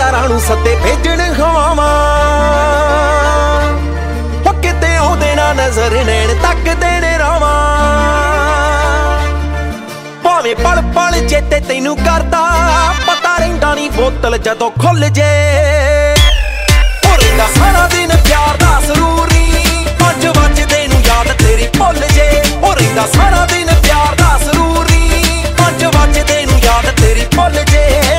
यारां नूं सद्दे भेजण हवावां हो किते आउंदे ना नज़र नैण तकदे ने रावां भावें पल पल चेते तैनूं करदा पता रहिंदा नी बोतल जदों खुल जे हो रहिंदा सारा दिन प्यार दा सरूर नी 5 वजदे नूं याद तेरी भुल जे हो रहिंदा सारा दिन प्यार दा सरूर नी 5 वजदे नूं याद तेरी भुल जे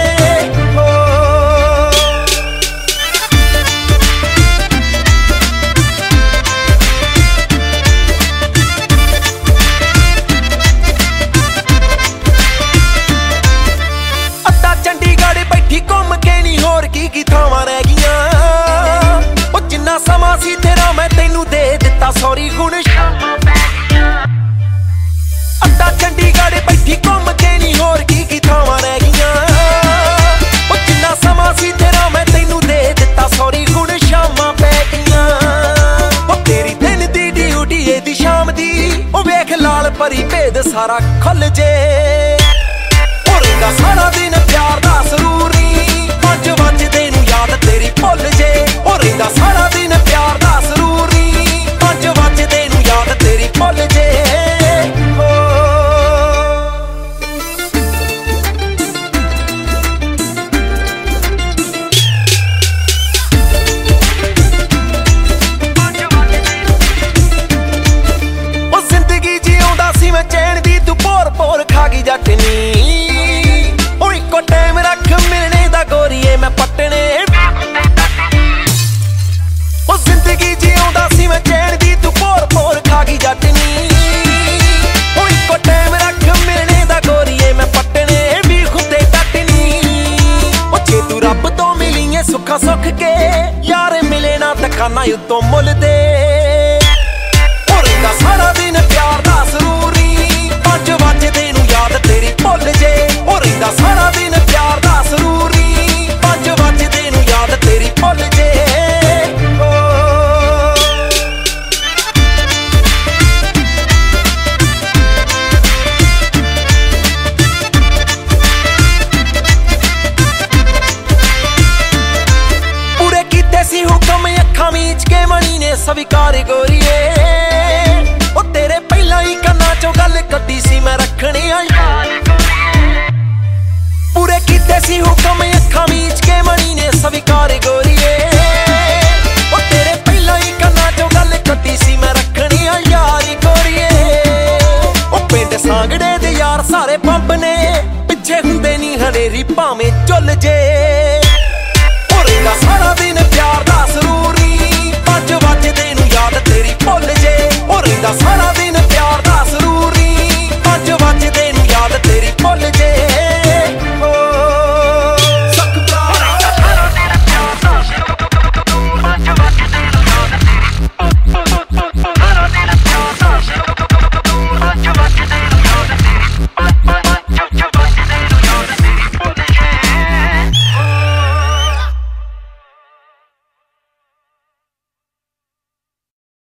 घूम के नी होर की थावां रह गियां ओ जिन्ना समा सी तेरा मैं तैनू दे दिता सॉरी हुण शामां पै गियां अद्धा चंडीगढ़ बैठी घूम के नी होर की थावां रह गियां ओ जिन्ना समा सी तेरा मैं तैनू दे दिता सॉरी हुण शामां पै गियां ओ तेरी दिन दी ड्यूटी ए दी शाम दी ओ वेख लाल परी भेद सारा खुल जे हो रहिंदा सारा दिन प्यार दा सरूर नी 5 वजदे नूं याद तेरी भुल जे हो रहिंदा सारा दिन प्यार दा सरूर नी 5 वजदे नूं याद तेरी भुल जे ओ जिंदगी जिउंदा सी मैं चैन दी तू भोर भोर खा गई जट नी ओ इक्को टाइम रख मिलने दा गोरीए मैं पटने ओ जिंदगी जिउंदा सी मैं चैन दी तू भोर भोर खा गई जट नी ओ इक्को टाइम रख मिलने दा गोरीए मैं पटने भी खुदे तट नी ओ जे तू रब तो मिली है सुखा सुख के यार मिले ना दुकाना उत्तों मुल दे हो रहिंदा सारा दिन प्यार दा सरूर नी 5 वजदे नूं याद तेरी भुल जे हो रहिंदा सारा दिन प्यार दा सरूर नी 5 वजदे नूं याद तेरी भुल जे पूरे कीते सी हुक्म अखां मीच के मणी ने स्वीकार गोरीए ओ तेरे पहला ही कन्ना चों गल कड्डी सी मैं रखने याद पूरे कीते सी हुक्म अखां मीच के मणी ने स्वीकार गोरीए